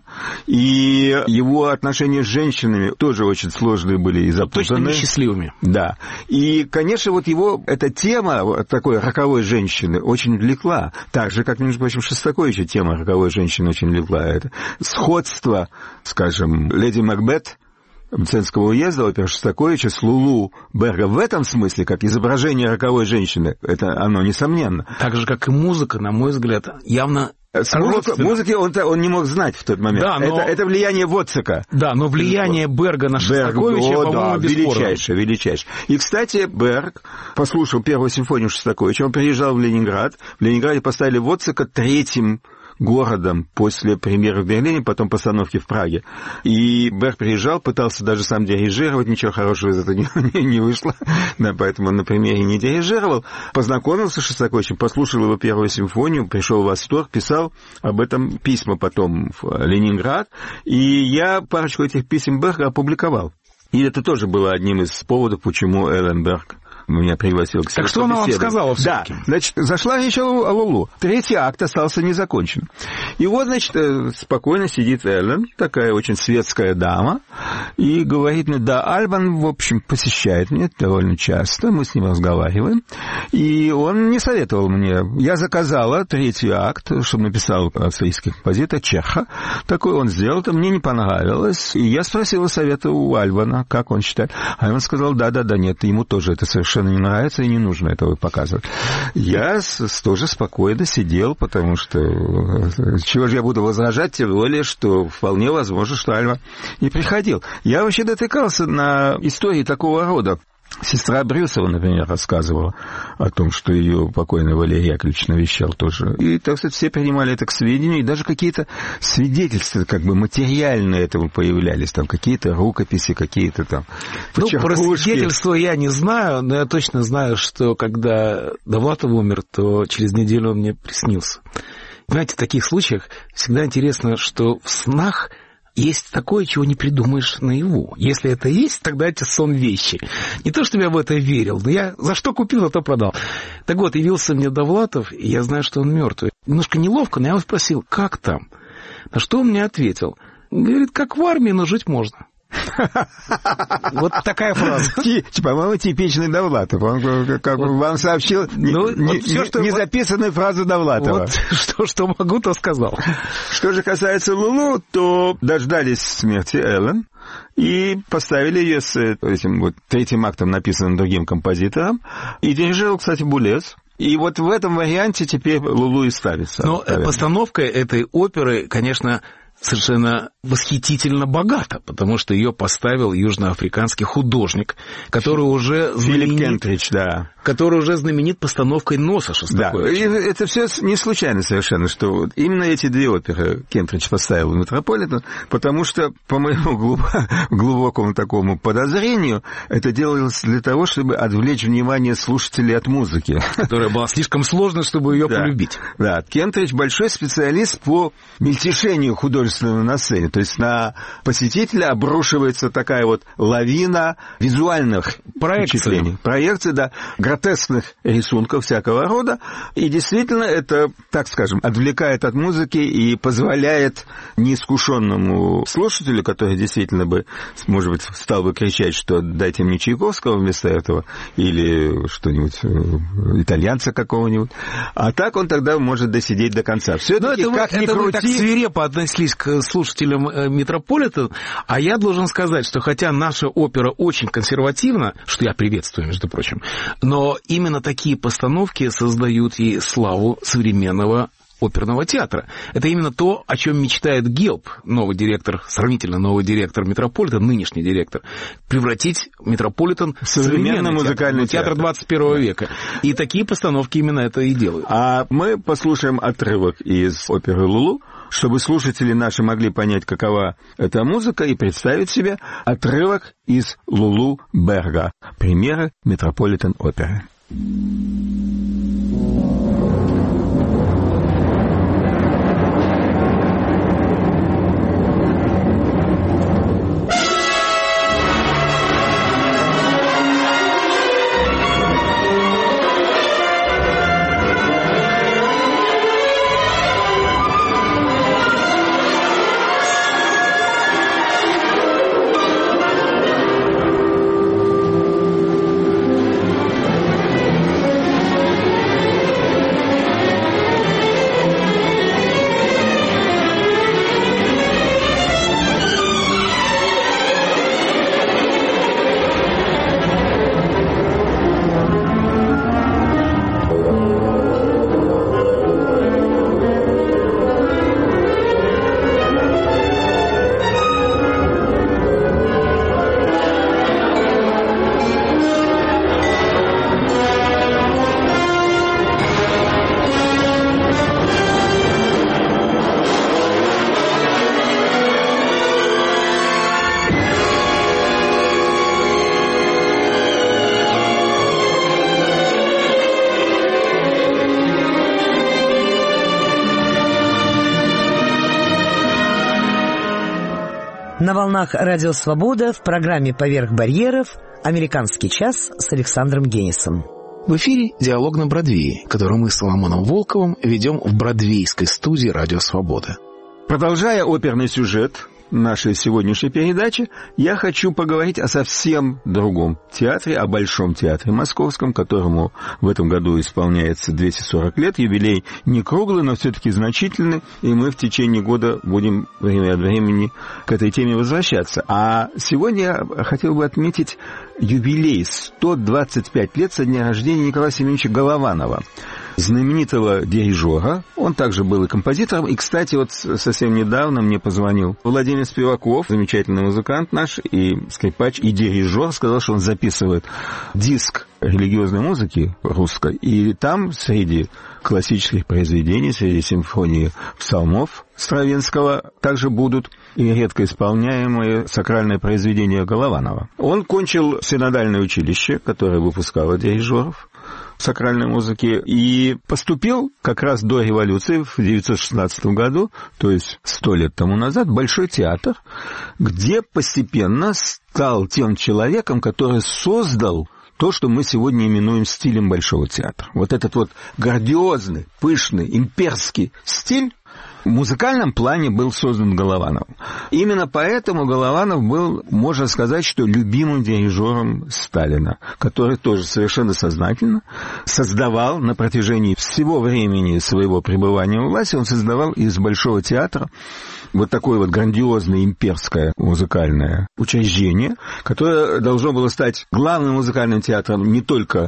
И его отношения с женщинами тоже очень сложные были и запутанные. Точно несчастливыми. Да. И, конечно, вот его эта тема такой роковой женщины очень влекла. Так же, как, между прочим, Шостаковича тема роковой женщины очень влекла. Это сходство, скажем, леди Макбет Мценского уезда, опера Шостаковича, с Лулу Берга в этом смысле, как изображение роковой женщины, это оно несомненно. Так же, как и музыка, на мой взгляд, явно... Музыки он не мог знать в тот момент. Да, но... это влияние Воцака. Да, но влияние Берга на Шостаковича, по-моему, бесспорно. Величайшее. И, кстати, Берг послушал первую симфонию Шостаковича, он приезжал в Ленинград. В Ленинграде поставили Воцака 3-м городом после премьеры в Берлине, потом постановки в Праге. И Берг приезжал, пытался даже сам дирижировать, ничего хорошего из этого не вышло, да, поэтому он на премьере не дирижировал. Познакомился с Шостаковичем, послушал его первую симфонию, пришел в восторг, писал об этом письма потом в Ленинград, и я парочку этих писем Берга опубликовал. И это тоже было одним из поводов, почему Эллен Берг меня пригласил к себе. Так что она вам сказала все-таки? Да, значит, зашла речь о Лулу. 3-й акт остался незакончен. И вот, значит, спокойно сидит Эллен, такая очень светская дама, и говорит мне, да, Альбан, в общем, посещает меня довольно часто, мы с ним разговариваем, и он не советовал мне. Я заказала 3-й акт, чтобы написал австрийский композитор Чеха. Такой он сделал, это мне не понравилось, и я спросила совета у Альбана, как он считает. Альбан сказал, да, нет, ему тоже это совершенно не нравится и не нужно этого показывать. Я тоже спокойно сидел, потому что чего же я буду возражать, тем более, что вполне возможно, что Альва не приходил. Я вообще дотыкался на истории такого рода. Сестра Брюсова, например, рассказывала о том, что ее покойный Валерий Яковлевич навещал тоже. И, так сказать, все принимали это к сведению, и даже какие-то свидетельства, как бы материальные этому появлялись, там какие-то рукописи, какие-то там про свидетельства я не знаю, но я точно знаю, что когда Довлатов умер, то через неделю он мне приснился. Понимаете, в таких случаях всегда интересно, что в снах есть такое, чего не придумаешь наяву. Если это есть, тогда это сон вещи. Не то, чтобы я в это верил, но я за что купил, за то продал. Так вот, явился мне Довлатов, и я знаю, что он мертвый. Немножко неловко, но я его спросил, как там? На что он мне ответил? Говорит, как в армии, но жить можно. Вот такая фраза. По-моему, типичный Довлатов. Он, как вам сообщил, незаписанную фразу Довлатова. Вот что могу, то сказал. Что же касается Лулу, то дождались смерти Эллен и поставили ее с этим вот 3-м актом, написанным другим композитором. И дирижировал, кстати, Булез. И вот в этом варианте теперь Лулу и ставится. Но постановка этой оперы, конечно, совершенно восхитительно богата, потому что ее поставил южноафриканский художник, который уже Филипп Кентридж, да. Который уже знаменит постановкой «Носа» Шостаковича. Да, и это все не случайно совершенно, что именно эти две оперы Кентридж поставил в Метрополитен, потому что, по моему глубокому такому подозрению, это делалось для того, чтобы отвлечь внимание слушателей от музыки. Которая была слишком сложной, чтобы ее полюбить. Да, Кентридж большой специалист по мельтешению художественного на сцене. То есть на посетителя обрушивается такая вот лавина визуальных впечатлений. Проекций, да, гротескных рисунков всякого рода. И действительно это, так скажем, отвлекает от музыки и позволяет неискушенному слушателю, который действительно бы, может быть, стал бы кричать, что дайте мне Чайковского вместо этого, или что-нибудь, итальянца какого-нибудь. А так он тогда может досидеть до конца. Все-таки, как ни крути... Вы так свирепо относились к слушателям Метрополитен, а я должен сказать, что хотя наша опера очень консервативна, что я приветствую, между прочим, но именно такие постановки создают ей славу современного оперного театра. Это именно то, о чем мечтает Гелб, новый директор, сравнительно новый директор Метрополитен, нынешний директор, превратить Метрополитен в современный музыкальный театр 21 века. И такие постановки именно это и делают. А мы послушаем отрывок из оперы «Лулу», чтобы слушатели наши могли понять, какова эта музыка, и представить себе отрывок из «Лулу» Берга, премьеры Метрополитен-оперы. На волнах Радио Свобода в программе «Поверх барьеров» «Американский час» с Александром Генисом. В эфире «Диалог на Бродвее», который мы с Соломоном Волковым ведем в бродвейской студии «Радио Свобода». Продолжая оперный сюжет нашей сегодняшней передачи, я хочу поговорить о совсем другом театре, о Большом театре Московском, которому в этом году исполняется 240 лет. Юбилей не круглый, но все-таки значительный, и мы в течение года будем время от времени к этой теме возвращаться. А сегодня я хотел бы отметить юбилей 125 лет со дня рождения Николая Семеновича Голованова, знаменитого дирижера. Он также был и композитором. И, кстати, вот совсем недавно мне позвонил Владимир Спиваков, замечательный музыкант наш, и скрипач, и дирижер, сказал, что он записывает диск религиозной музыки русской. И там среди классических произведений, среди симфонии псалмов Стравинского также будут и редко исполняемые сакральные произведения Голованова. Он кончил синодальное училище, которое выпускало дирижеров сакральной музыки, и поступил как раз до революции в 1916 году, то есть 100 лет тому назад, в Большой театр, где постепенно стал тем человеком, который создал то, что мы сегодня именуем стилем Большого театра. Вот этот вот грандиозный, пышный, имперский стиль в музыкальном плане был создан Головановым. Именно поэтому Голованов был, можно сказать, что любимым дирижером Сталина, который тоже совершенно сознательно создавал на протяжении всего времени своего пребывания у власти, он создавал из Большого театра вот такое вот грандиозное имперское музыкальное учреждение, которое должно было стать главным музыкальным театром не только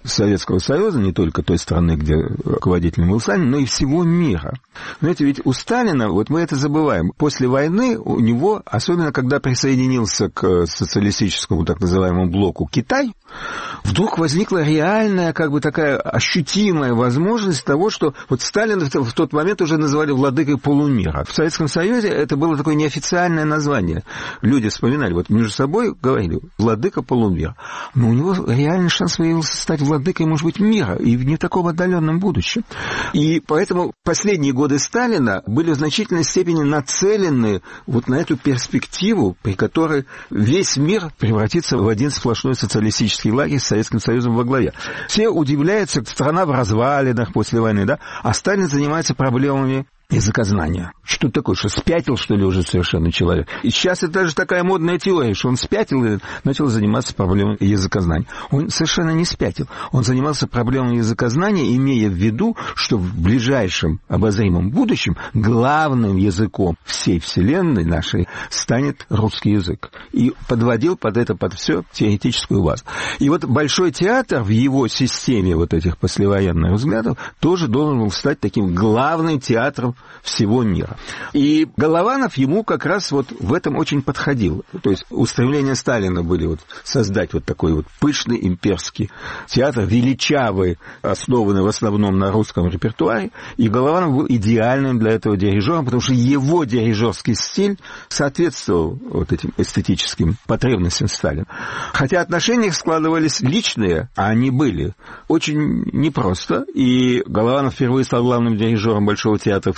Советского Союза, не только той страны, где руководителем был Сталин, но и всего мира. Знаете, ведь у Сталина, вот мы это забываем, после войны у него, особенно когда присоединился к социалистическому так называемому блоку Китай, вдруг возникла реальная, как бы такая ощутимая возможность того, что вот Сталина в тот момент уже называли владыкой полумира. В Советском Союзе это было такое неофициальное название. Люди вспоминали, вот между собой говорили, владыка полумира. Но у него реальный шанс появился стать владыкой, может быть, мира, и в не таком отдаленном будущем. И поэтому последние годы Сталина были в значительной степени нацелены вот на эту перспективу, при которой весь мир превратится в один сплошной социалистический лагерь с Советским Союзом во главе. Все удивляются, страна в развалинах после войны, да? А Сталин занимается проблемами языкознания. Что такое? Что спятил, что ли, уже совершенно человек? И сейчас это даже такая модная теория, что он спятил и начал заниматься проблемой языкознания. Он совершенно не спятил. Он занимался проблемой языкознания, имея в виду, что в ближайшем обозримом будущем главным языком всей Вселенной нашей станет русский язык. И подводил под это, под все теоретическую базу. И вот Большой театр в его системе вот этих послевоенных взглядов тоже должен был стать таким главным театром всего мира. И Голованов ему как раз вот в этом очень подходил. То есть устремления Сталина были вот создать вот такой вот пышный имперский театр, величавый, основанный в основном на русском репертуаре. И Голованов был идеальным для этого дирижером, потому что его дирижерский стиль соответствовал вот этим эстетическим потребностям Сталина. Хотя отношения их складывались личные, а они были очень непросто. И Голованов впервые стал главным дирижером Большого театра в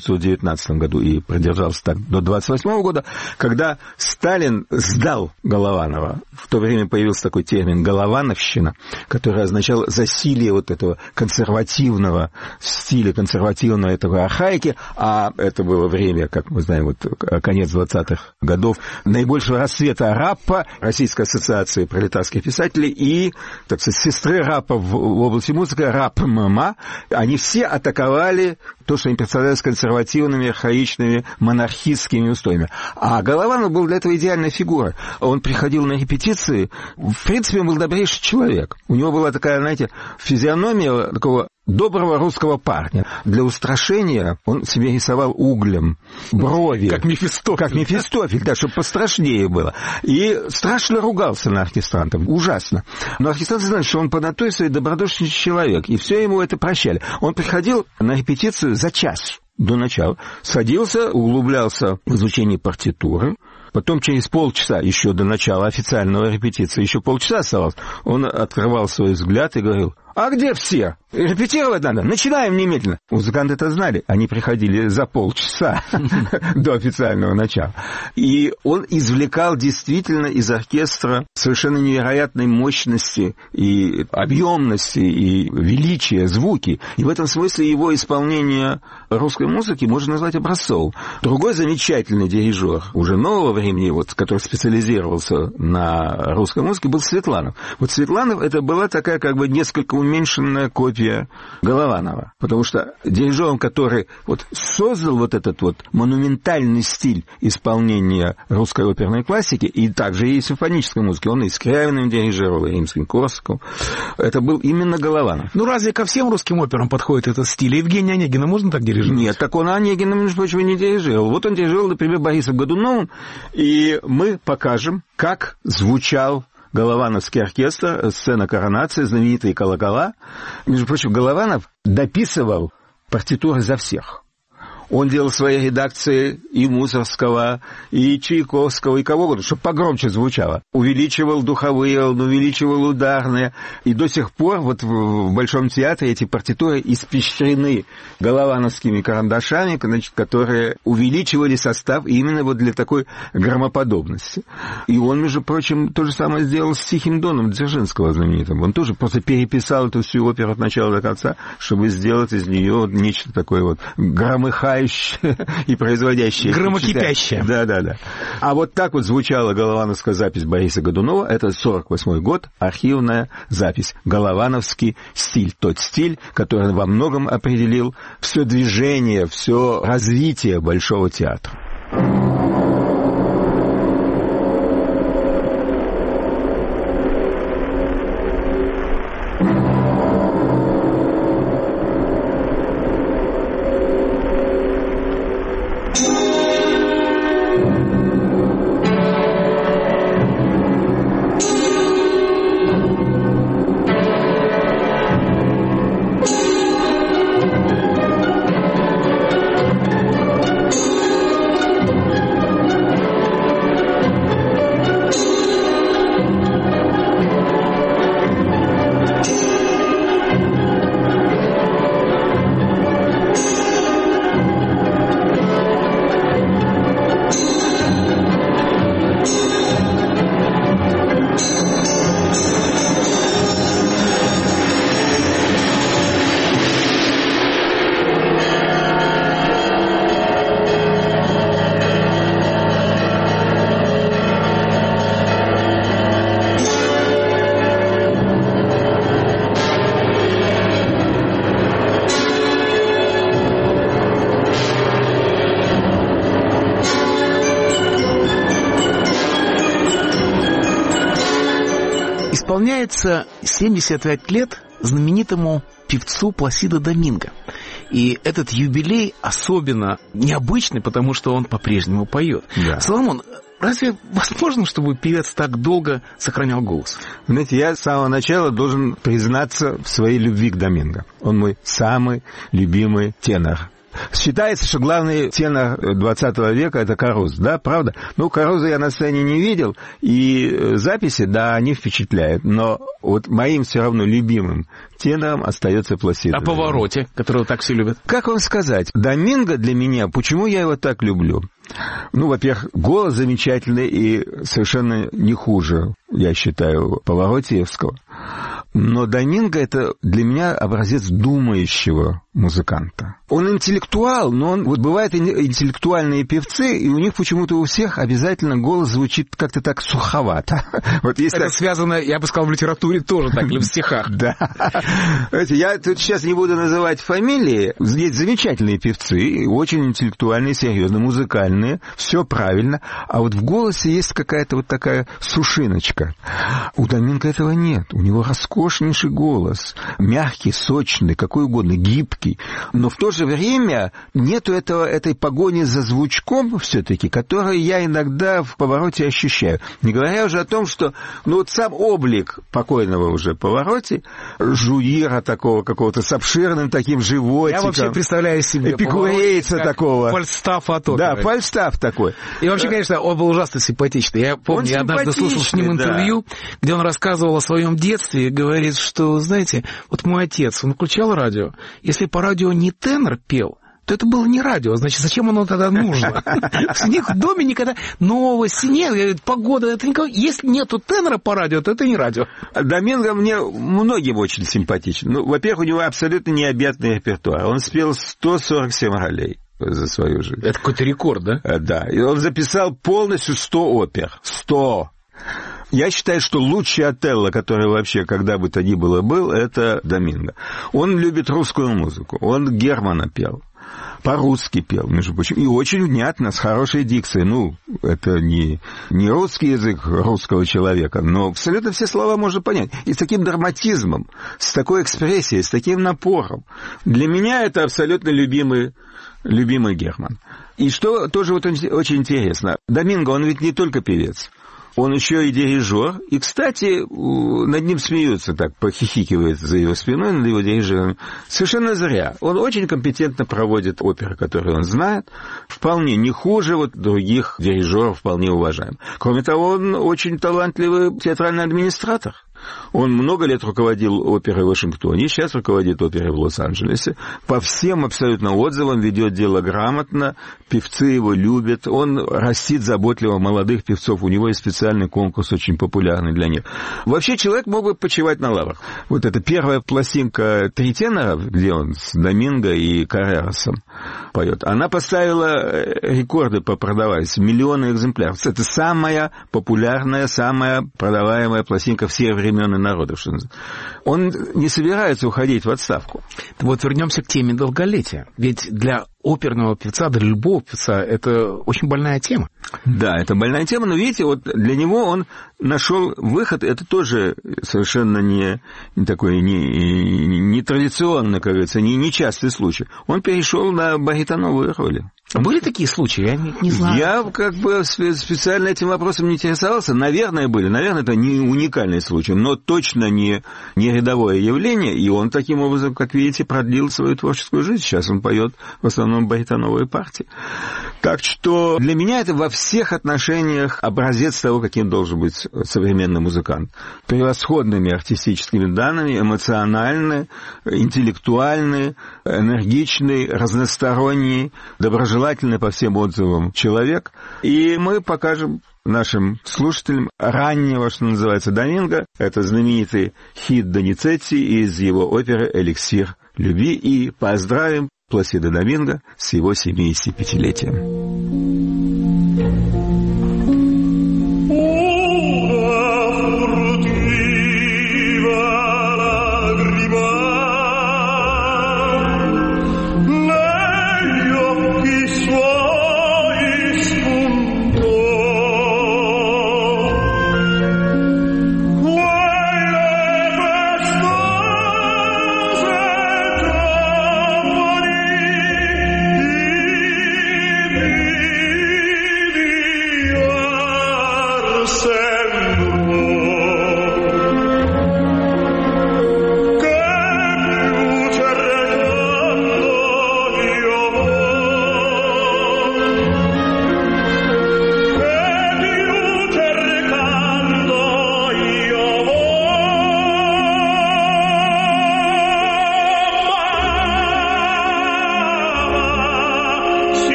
1919 году и продержался так до 1928 года, когда Сталин сдал Голованова. В то время появился такой термин «головановщина», который означал засилие вот этого консервативного стиля, консервативного этого архаики, а это было время, как мы знаем, вот конец 20-х годов, наибольшего расцвета РАПа, Российской ассоциации пролетарских писателей, и, так сказать, сестры РАПа в области музыки, РАП-ММА, они все атаковали то, что им представлялось консервативными, архаичными, монархистскими устоями. А Голованов был для этого идеальная фигура. Он приходил на репетиции, в принципе, он был добрейший человек. У него была такая, знаете, физиономия такого доброго русского парня. Для устрашения он себе рисовал углем брови. Как Мефистофель. Как Мефистофель, да, чтобы пострашнее было. И страшно ругался на оркестрантов. Ужасно. Но оркестранты знали, что он по натуре своей добродушный человек. И все ему это прощали. Он приходил на репетицию за час до начала. Садился, углублялся в изучение партитуры. Потом через полчаса, еще до начала официального репетиции, еще полчаса оставалось, он открывал свой взгляд и говорил: «А где все? Репетировать надо. Начинаем немедленно». Музыканты это знали. Они приходили за полчаса до официального начала. И он извлекал действительно из оркестра совершенно невероятной мощности и объемности и величия звуки. И в этом смысле его исполнение русской музыки можно назвать образцовым. Другой замечательный дирижер уже нового времени, вот, который специализировался на русской музыке, был Светланов. Вот Светланов это была такая как бы несколько уменьшенная копия Голованова. Потому что дирижером, который вот создал вот этот вот монументальный стиль исполнения русской оперной классики, и также и симфонической музыки, он и Скрябиным дирижировал, и Римским-Корсаковым, это был именно Голованов. Ну, разве ко всем русским операм подходит этот стиль? Евгения Онегина можно так дирижировать? Нет, так он Онегина, между прочим, не дирижировал. Вот он дирижировал, например, Борисом Годуновым, и мы покажем, как звучал Головановский оркестр, сцена коронации, знаменитые колокола. Между прочим, Голованов дописывал партитуры за всех. Он делал свои редакции и Мусоргского, и Чайковского, и кого угодно, чтобы погромче звучало. Увеличивал духовые, он увеличивал ударные. И до сих пор вот в Большом театре эти партитуры испещрены головановскими карандашами, значит, которые увеличивали состав именно вот для такой громоподобности. И он, между прочим, то же самое сделал с «Тихим доном» Дзержинского знаменитым. Он тоже просто переписал эту всю оперу от начала до конца, чтобы сделать из нее нечто такое вот громыхающее и производящее. Громокипящее. Да. А вот так вот звучала головановская запись Бориса Годунова. Это 1948 год, архивная запись. Головановский стиль. Тот стиль, который во многом определил все движение, все развитие Большого театра. исполняется 75 лет знаменитому певцу Пласидо Доминго. И этот юбилей особенно необычный, потому что он по-прежнему поет. Да. Соломон, разве возможно, чтобы певец так долго сохранял голос? Знаете, я с самого начала должен признаться в своей любви к Доминго. Он мой самый любимый тенор. Считается, что главный тенор 20 века — это Карузо, да, правда? Ну, Карузо я на сцене не видел, и записи, да, они впечатляют, но вот моим все равно любимым тенором остается Пласидо. О Паваротти, которого так все любят. Как вам сказать, Доминго для меня, почему я его так люблю? Ну, во-первых, голос замечательный и совершенно не хуже, я считаю, Паваротиевского. Но Доминго — это для меня образец думающего музыканта. Он интеллектуал, но он... Вот бывают интеллектуальные певцы, и у них почему-то у всех обязательно голос звучит как-то так суховато. Вот есть это так... связано, я бы сказал, в литературе тоже так, или в стихах. Да. Я тут сейчас не буду называть фамилии. Есть замечательные певцы, очень интеллектуальные, серьезные, музыкальные, все правильно. А вот в голосе есть какая-то вот такая сушиночка. У Доминго этого нет. У него роскошнейший голос. Мягкий, сочный, какой угодно, гибкий. Но в то же время нету этой погони за звучком все-таки, которую я иногда в Паваротти ощущаю. Не говоря уже о том, что вот сам облик покойного уже Паваротти, жуира такого какого-то с обширным таким животиком. Я вообще представляю себе эпикурейца такого. Фальстаф от оперы. Да, фальстаф такой. И вообще, конечно, он был ужасно симпатичный. Я помню, я однажды слушал с ним интервью, где он рассказывал о своем детстве и говорит, что, знаете, вот мой отец, он включал радио. Если по радио не тенор пел, то это было не радио. Значит, зачем оно тогда нужно? У них в доме никогда новости нет, погода, это никого. Если нету тенора по радио, то это не радио. Доминго мне многим очень симпатичен. Ну, во-первых, у него абсолютно необъятный репертуар. Он спел 147 ролей за свою жизнь. Это какой-то рекорд, да? Да. И он записал полностью 100 опер. 100. Я считаю, что лучший Отелло, который вообще когда бы то ни было был, это Доминго. Он любит русскую музыку. Он Германа пел. По-русски пел, между прочим. И очень внятно, с хорошей дикцией. Ну, это не русский язык русского человека, но абсолютно все слова можно понять. И с таким драматизмом, с такой экспрессией, с таким напором. Для меня это абсолютно любимый Герман. И что тоже вот очень интересно. Доминго, он ведь не только певец. Он еще и дирижер. И, кстати, над ним смеются, так, похихикивают за его спиной, над его дирижером. Совершенно зря. Он очень компетентно проводит оперы, которые он знает. Вполне не хуже вот других дирижеров, вполне уважаем. Кроме того, он очень талантливый театральный администратор. Он много лет руководил оперой в Вашингтоне, сейчас руководит оперой в Лос-Анджелесе. По всем абсолютно отзывам ведет дело грамотно, певцы его любят, он растит заботливо молодых певцов, у него есть специальный конкурс, очень популярный для них. Вообще человек мог бы почивать на лаврах. Вот эта первая пластинка «Три тенора», где он с Доминго и Каррерасом поет, она поставила рекорды по продаваемости, миллионы экземпляров. Это самая популярная, самая продаваемая пластинка всех времен и народов. Он не собирается уходить в отставку. Вот вернемся к теме долголетия. Ведь для оперного певца, для любого певца, это очень больная тема. Да, это больная тема, но видите, вот для него он нашел выход, это тоже совершенно не такой, не традиционный, как говорится, не частый случай. Он перешел на баритоновые роли. Были такие случаи? Я не знаю. Я как бы специально этим вопросом не интересовался. Наверное, были. Наверное, это не уникальный случай, но точно не рядовое явление. И он таким образом, как видите, продлил свою творческую жизнь. Сейчас он поет в основном баритоновые партии. Так что для меня это во всех отношениях образец того, каким должен быть современный музыкант. Превосходными артистическими данными, эмоциональный, интеллектуальный, энергичный, разносторонний, доброжелательный по всем отзывам человек. И мы покажем нашим слушателям раннего, что называется, Доминго. Это знаменитый хит Доницетти из его оперы «Эликсир любви». И поздравим Пласидо Доминго с его 75-летием. Quella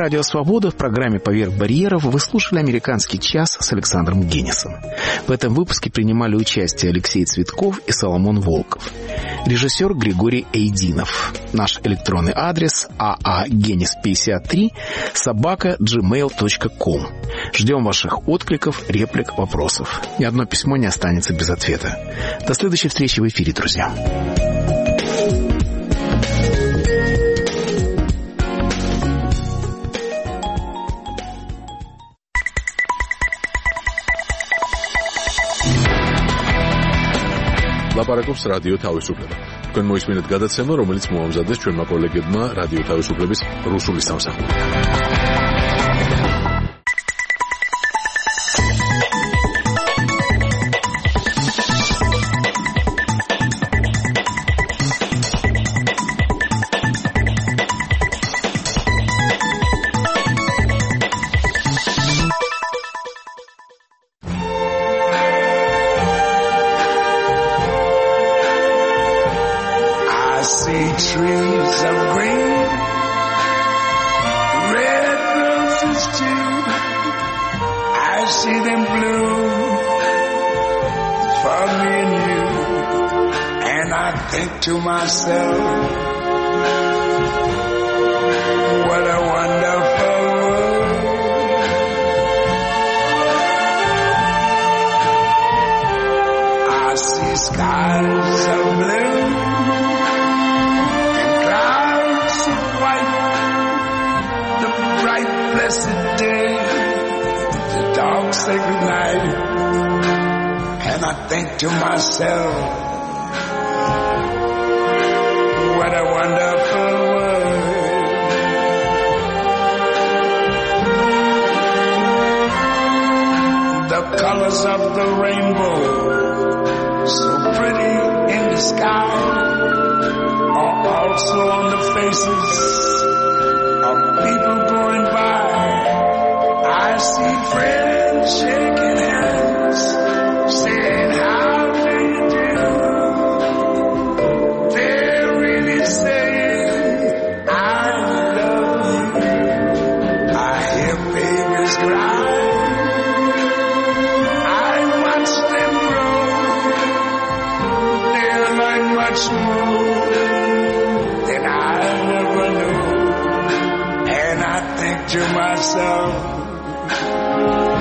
Радио Свобода. В программе «Поверх барьеров» вы слушали «Американский час» с Александром Генисом. В этом выпуске принимали участие Алексей Цветков и Соломон Волков. Режиссер Григорий Эйдинов. Наш электронный адрес aagenis53@gmail.com. Ждем ваших откликов, реплик, вопросов. Ни одно письмо не останется без ответа. До следующей встречи в эфире, друзья. ლაპარაკობს რადიო თავისუფლება. თქვენ მოისმინეთ გადაცემა, რომელიც მოამზადეს ჩვენმა კოლეგებმა რადიო თავისუფლების რუსული სამსახური. Trees of green, red roses too. I see them bloom for me and you, and I think to myself, what a wonderful world. I see skies of blue, blessed day, the dogs say goodnight, and I think to myself, what a wonderful world. The colors of the rainbow, so pretty in the sky, are also on the faces of people going by. I see friends shaking hands, saying, how do you do? They're really saying, I love you. I hear babies cry, I watch them grow. They'll learn much more than I never knew. And I think to myself,